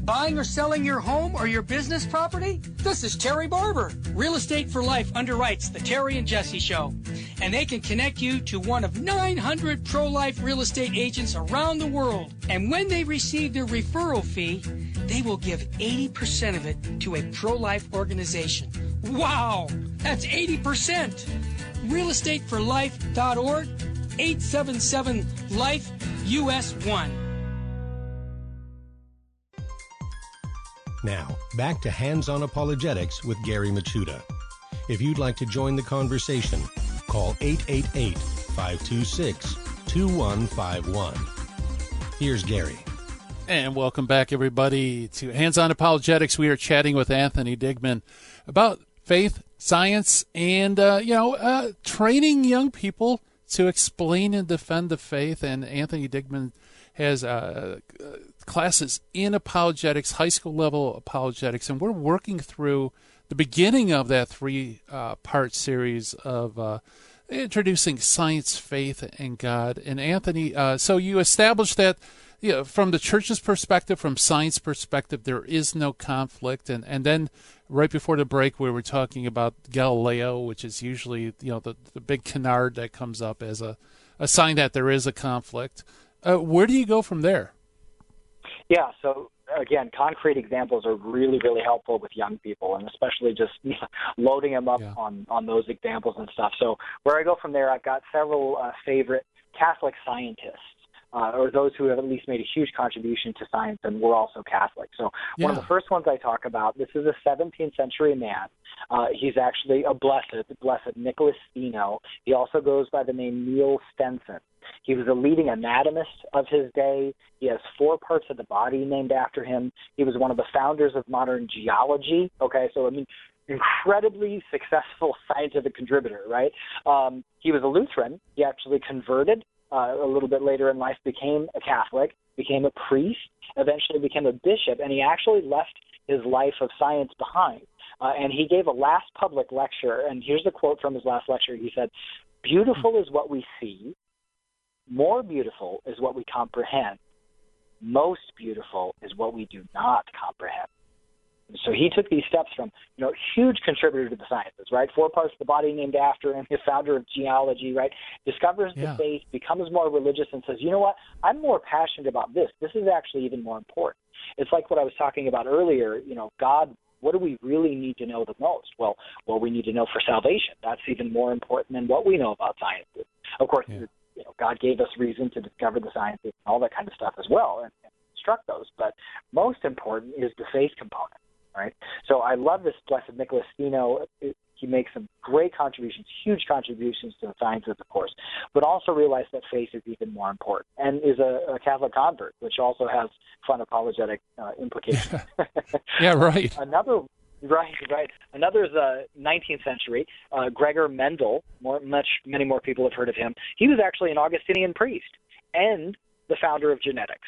Buying or selling your home or your business property? This is Terry Barber. Real Estate for Life underwrites the Terry and Jesse Show. And they can connect you to one of nine hundred pro-life real estate agents around the world. And when they receive their referral fee, they will give eighty percent of it to a pro-life organization. Wow! That's eighty percent! real estate for life dot org, eight seven seven life U S one. Now, back to Hands-On Apologetics with Gary Machuda. If you'd like to join the conversation, call eight eight eight, five two six, two one five one. Here's Gary. And welcome back, everybody, to Hands-On Apologetics. We are chatting with Anthony Digman about faith, science, and, uh, you know, uh, training young people to explain and defend the faith. And Anthony Digman has uh, classes in apologetics, high school level apologetics, and we're working through the beginning of that three-part uh, series of uh, introducing science, faith, and God. And Anthony, uh, so you established that, you know, from the church's perspective, from science perspective, there is no conflict. And, and then right before the break, we were talking about Galileo, which is usually, you know, the, the big canard that comes up as a, a sign that there is a conflict. Uh, where do you go from there? Yeah, so again, concrete examples are really, really helpful with young people, and especially just you know, loading them up yeah. on, on those examples and stuff. So where I go from there, I've got several uh, favorite Catholic scientists, uh, or those who have at least made a huge contribution to science and were also Catholic. So yeah. one of the first ones I talk about, this is a seventeenth century man. Uh, he's actually a blessed, blessed Nicholas Steno. He also goes by the name Niels Stenson. He was a leading anatomist of his day. He has four parts of the body named after him. He was one of the founders of modern geology. Okay, so I mean, incredibly successful scientific contributor, right? Um, he was a Lutheran. He actually converted uh, a little bit later in life, became a Catholic, became a priest, eventually became a bishop, and he actually left his life of science behind. Uh, and he gave a last public lecture, and here's the quote from his last lecture. He said, "Beautiful is what we see. More beautiful is what we comprehend. Most beautiful is what we do not comprehend." So he took these steps from, you know, huge contributor to the sciences, right? Four parts of the body named after him, the founder of geology, right? Discovers the yeah. faith, becomes more religious, and says, you know what? I'm more passionate about this. This is actually even more important. It's like what I was talking about earlier, you know, God, what do we really need to know the most? Well, what we need to know for salvation. That's even more important than what we know about sciences. Of course, yeah. you know, God gave us reason to discover the sciences and all that kind of stuff as well, and, and instruct those. But most important is the faith component, right? So I love this blessed Nicholas Steno. It, he makes some great contributions, huge contributions to the sciences, of course, but also realize that faith is even more important, and is a, a Catholic convert, which also has fun apologetic uh, implications. Yeah, right. Another Right, right. Another is uh, nineteenth century, uh, Gregor Mendel. More, much, many more people have heard of him. He was actually an Augustinian priest and the founder of genetics.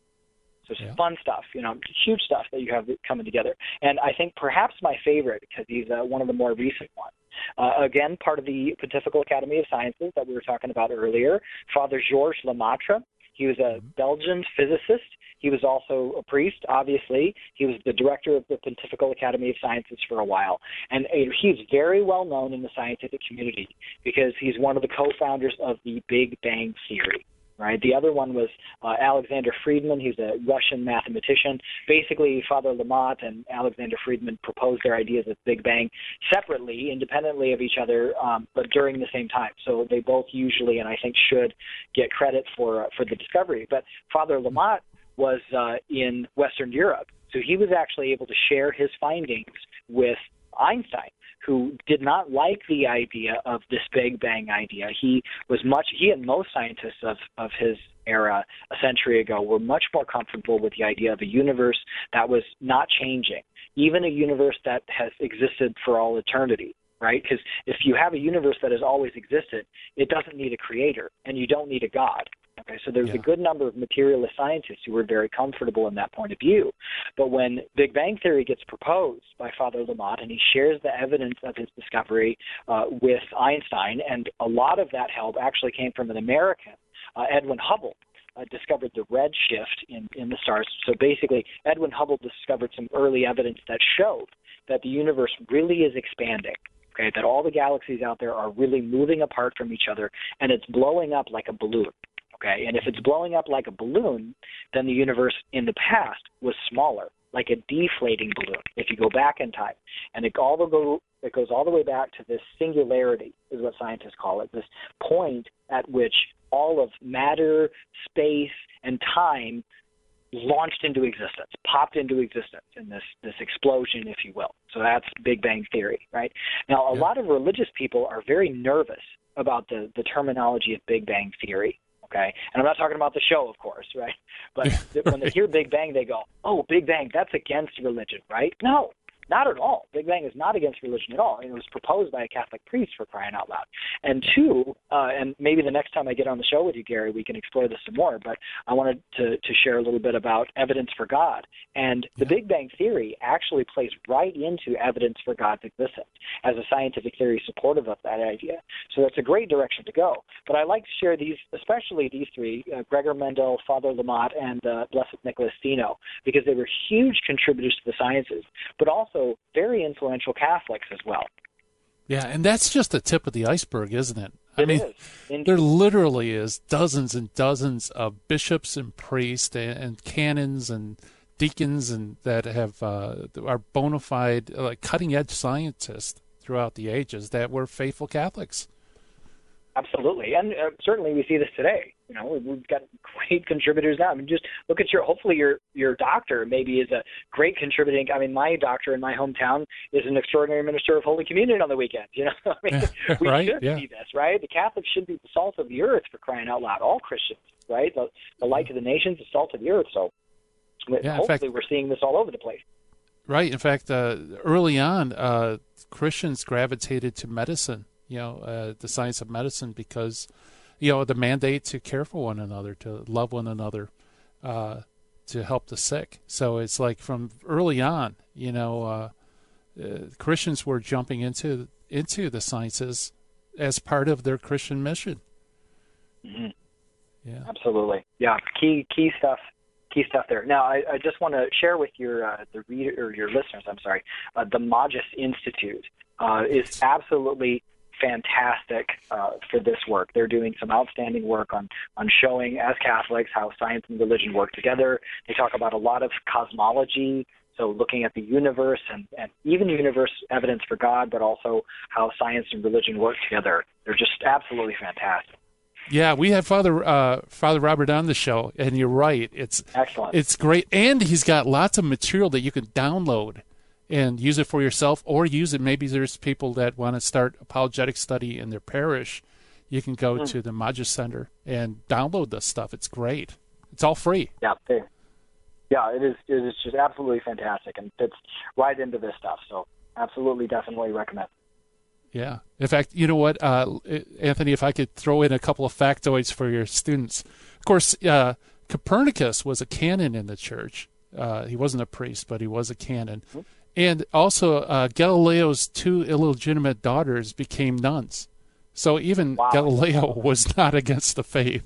So some yeah. fun stuff, you know, huge stuff that you have coming together. And I think perhaps my favorite, because he's uh, one of the more recent ones. Uh, again, part of the Pontifical Academy of Sciences that we were talking about earlier, Father Georges Lemaitre. He was a Belgian physicist. He was also a priest, obviously. He was the director of the Pontifical Academy of Sciences for a while. And he's very well known in the scientific community because he's one of the co-founders of the Big Bang Theory. Right. The other one was uh, Alexander Friedman. He's a Russian mathematician. Basically, Father Lemaitre and Alexander Friedman proposed their ideas of Big Bang separately, independently of each other, um, but during the same time. So they both usually, and I think should, get credit for uh, for the discovery. But Father Lemaitre was uh, in Western Europe, so he was actually able to share his findings with Einstein, who did not like the idea of this Big Bang idea. He was much, he and most scientists of, of his era a century ago were much more comfortable with the idea of a universe that was not changing, even a universe that has existed for all eternity, right? Because if you have a universe that has always existed, it doesn't need a creator, and you don't need a God. Okay, so there's yeah. a good number of materialist scientists who were very comfortable in that point of view. But when Big Bang Theory gets proposed by Father Lemaitre, and he shares the evidence of his discovery uh, with Einstein, and a lot of that help actually came from an American, uh, Edwin Hubble, uh, discovered the red shift in, in the stars. So basically, Edwin Hubble discovered some early evidence that showed that the universe really is expanding, okay, that all the galaxies out there are really moving apart from each other, and it's blowing up like a balloon. Okay, and if it's blowing up like a balloon, then the universe in the past was smaller, like a deflating balloon, if you go back in time. And it, all the go, it goes all the way back to this singularity, is what scientists call it, this point at which all of matter, space, and time launched into existence, popped into existence in this, this explosion, if you will. So that's Big Bang Theory, right? Now, a yeah. lot of religious people are very nervous about the, the terminology of Big Bang Theory. Okay, and I'm not talking about the show, of course, right? But right. when they hear Big Bang, they go, oh, Big Bang, that's against religion, right? No, not at all. Big Bang is not against religion at all. It was proposed by a Catholic priest, for crying out loud. And two, uh, and maybe the next time I get on the show with you, Gary, we can explore this some more, but I wanted to, to share a little bit about evidence for God. And the Big Bang Theory actually plays right into evidence for God's existence as a scientific theory supportive of that idea. So that's a great direction to go. But I like to share these, especially these three, uh, Gregor Mendel, Father Lamotte, and uh, Blessed Nicholas Steno, because they were huge contributors to the sciences, but also very influential Catholics as well. Yeah, and that's just the tip of the iceberg, isn't it? I it mean, is. there literally is dozens and dozens of bishops and priests and, and canons and deacons and that have uh, are bona fide, uh, cutting-edge scientists throughout the ages that were faithful Catholics. Absolutely, and uh, certainly we see this today. You know, we've got great contributors now. I mean, just look at your, hopefully your your doctor maybe is a great contributing. I mean, my doctor in my hometown is an extraordinary minister of Holy Communion on the weekends. You know, I mean, we right? should yeah. see this, right? The Catholics should be the salt of the earth, for crying out loud. All Christians, right? The, the light of the nations, the salt of the earth. So yeah, hopefully fact, we're seeing this all over the place. Right. In fact, uh, early on, uh, Christians gravitated to medicine. You know, uh, the science of medicine, because, you know, the mandate to care for one another, to love one another, uh, to help the sick. So it's like from early on, you know, uh, uh, Christians were jumping into into the sciences as part of their Christian mission. Mm-hmm. Yeah, absolutely. Yeah, key key stuff. Key stuff there. Now, I, I just want to share with your uh, the reader or your listeners. I'm sorry, uh, the Magis Institute uh, is absolutely fantastic uh, for this work. They're doing some outstanding work on, on showing, as Catholics, how science and religion work together. They talk about a lot of cosmology, so looking at the universe and, and even universe evidence for God, but also how science and religion work together. They're just absolutely fantastic. Yeah, we had Father uh, Father Robert on the show, and you're right. It's excellent. It's great, and he's got lots of material that you can download and use it for yourself, or use it. Maybe there's people that want to start apologetic study in their parish. You can go mm. to the Magis Center and download this stuff. It's great. It's all free. Yeah, yeah, it is. It is just absolutely fantastic and fits right into this stuff. So, absolutely, definitely recommend. Yeah. In fact, you know what, uh, Anthony, if I could throw in a couple of factoids for your students. Of course, uh, Copernicus was a canon in the church. Uh, he wasn't a priest, but he was a canon. Mm-hmm. And also, uh, Galileo's two illegitimate daughters became nuns. So even wow. Galileo was not against the faith.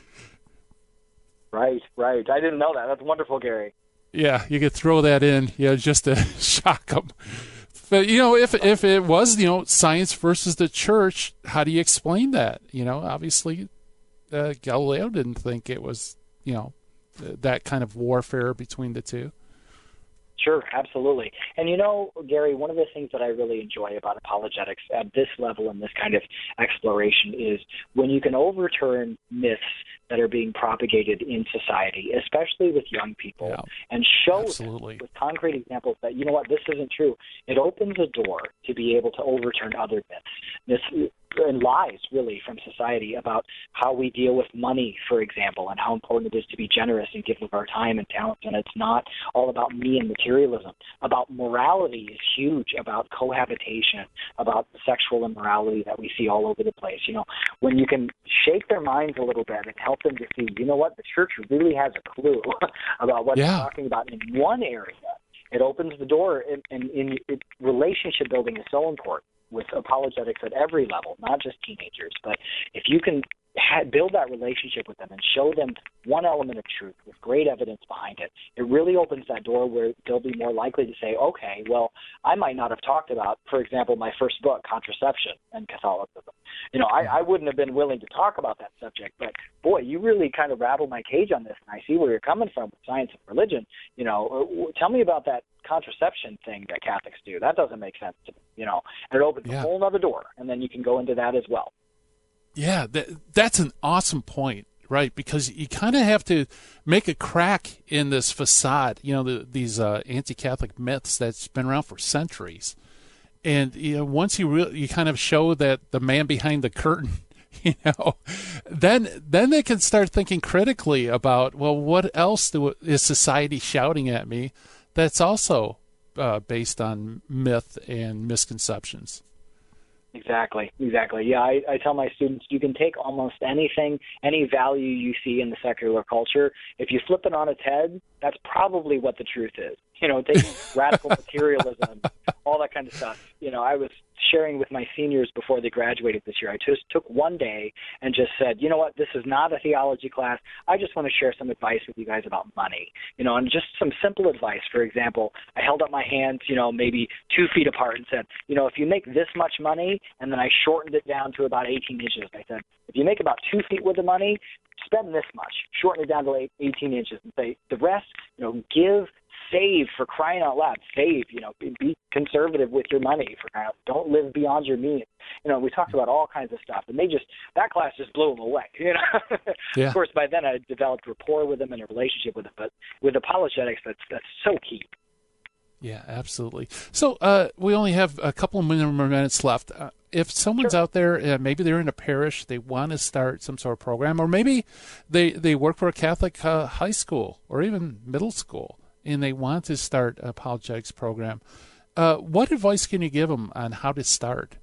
Right, right. I didn't know that. That's wonderful, Gary. Yeah, you could throw that in, you know, just to shock them. But, you know, if if it was, you know, science versus the church, how do you explain that? You know, obviously, uh, Galileo didn't think it was, you know, that kind of warfare between the two. Sure, absolutely. And you know, Gary, one of the things that I really enjoy about apologetics at this level and this kind of exploration is when you can overturn myths that are being propagated in society, especially with young people, yeah, and show absolutely. with concrete examples that, you know what, this isn't true. It opens a door to be able to overturn other myths. This and lies, really, from society about how we deal with money, for example, and how important it is to be generous and give of our time and talents. And it's not all about me and materialism. About morality is huge, about cohabitation, about sexual immorality that we see all over the place. You know, when you can shake their minds a little bit and help them to see, you know what, the church really has a clue about what yeah. it's talking about in one area. It opens the door, and, and, and it, relationship building is so important. with apologetics at every level, not just teenagers, but if you can ha- build that relationship with them and show them one element of truth with great evidence behind it, it really opens that door where they'll be more likely to say, okay, well, I might not have talked about, for example, my first book, Contraception and Catholicism. You know, I, I wouldn't have been willing to talk about that subject, but boy, you really kind of rattled my cage on this, and I see where you're coming from with science and religion. You know, tell me about that contraception thing that Catholics do. That doesn't make sense to me, you know, and it opens yeah. a whole other door, and then you can go into that as well. Yeah, that, that's an awesome point, right? Because you kind of have to make a crack in this facade, you know, the, these uh, anti-Catholic myths that's been around for centuries. And, you know, once you really, you kind of show that the man behind the curtain, you know, then then they can start thinking critically about, well, what else do, is society shouting at me that's also uh, based on myth and misconceptions? Exactly, exactly. Yeah, I, I tell my students, you can take almost anything, any value you see in the secular culture. If you flip it on its head, that's probably what the truth is. You know, take radical materialism, all that kind of stuff. You know, I was sharing with my seniors before they graduated this year. I just took one day and just said, you know what, this is not a theology class. I just want to share some advice with you guys about money. You know, and just some simple advice. For example, I held up my hands, you know, maybe two feet apart and said, you know, if you make this much money, and then I shortened it down to about eighteen inches. I said, if you make about two feet with the money, spend this much. Shorten it down to eighteen inches and say the rest, you know, give, save, for crying out loud. Save, you know, be, be conservative with your money. For crying out, don't live beyond your means. You know, we talked about all kinds of stuff, and they just, that class just blew them away. You know, yeah. Of course, by then I developed rapport with them and a relationship with them. But with apologetics, that's that's so key. Yeah, absolutely. So uh, we only have a couple of more minutes left. Uh, if someone's sure. out there, uh, maybe they're in a parish, they want to start some sort of program, or maybe they, they work for a Catholic uh, high school or even middle school, and they want to start an apologetics program, uh, what advice can you give them on how to start?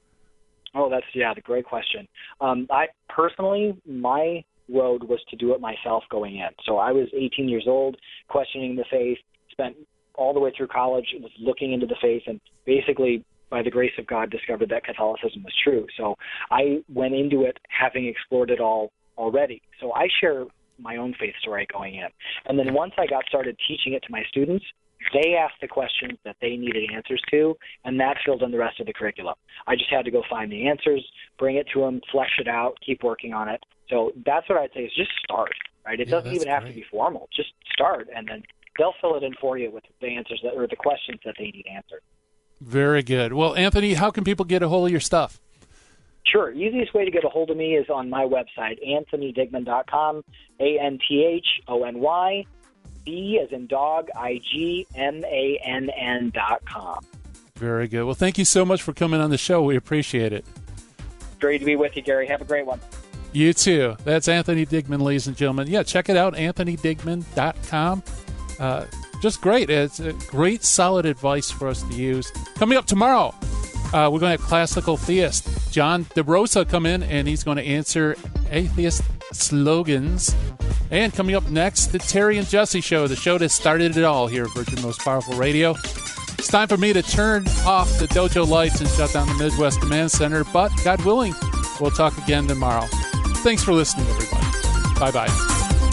Oh, that's, yeah, the great question. Um, I personally, my road was to do it myself going in. So I was eighteen years old, questioning the faith, spent all the way through college, was looking into the faith, and basically, by the grace of God, discovered that Catholicism was true. So I went into it having explored it all already. So I share my own faith story going in. And then once I got started teaching it to my students, they asked the questions that they needed answers to, and that filled in the rest of the curriculum. I just had to go find the answers, bring it to them, flesh it out, keep working on it. So that's what I'd say is just start, right? It yeah, doesn't even have great. to be formal. Just start, and then they'll fill it in for you with the answers that, or the questions that they need answered. Very good. Well, Anthony, how can people get a hold of your stuff? Sure. Easiest way to get a hold of me is on my website, anthony digman dot com, A N T H O N Y, B as in dog, I G M A N N dot com. Very good. Well, thank you so much for coming on the show. We appreciate it. Great to be with you, Gary. Have a great one. You too. That's Anthony Digman, ladies and gentlemen. Yeah, check it out, anthony digman dot com. Uh, just great. It's a great, solid advice for us to use. Coming up tomorrow, uh, we're going to have classical theist John DeRosa come in, and he's going to answer atheist slogans. And coming up next, the Terry and Jesse Show, the show that started it all here at Virgin Most Powerful Radio. It's time for me to turn off the dojo lights and shut down the Midwest Command Center, but God willing, we'll talk again tomorrow. Thanks for listening, everybody. Bye-bye.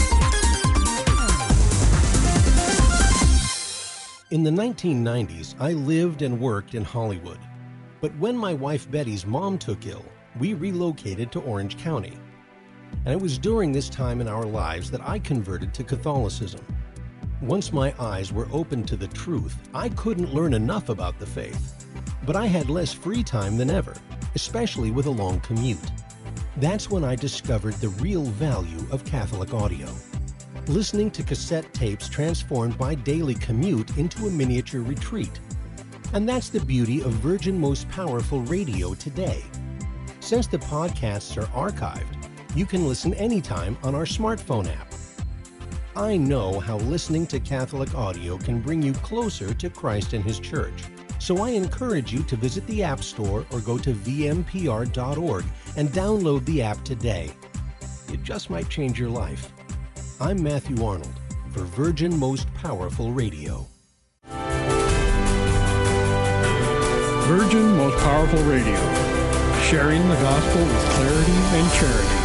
In the nineteen nineties, I lived and worked in Hollywood. But when my wife Betty's mom took ill, we relocated to Orange County. And it was during this time in our lives that I converted to Catholicism. Once my eyes were opened to the truth, I couldn't learn enough about the faith. But I had less free time than ever, especially with a long commute. That's when I discovered the real value of Catholic audio. Listening to cassette tapes transformed my daily commute into a miniature retreat. And that's the beauty of Virgin Most Powerful Radio today. Since the podcasts are archived, you can listen anytime on our smartphone app. I know how listening to Catholic audio can bring you closer to Christ and His Church. So I encourage you to visit the App Store or go to v m p r dot org and download the app today. It just might change your life. I'm Matthew Arnold for Virgin Most Powerful Radio. Virgin Most Powerful Radio, sharing the gospel with clarity and charity.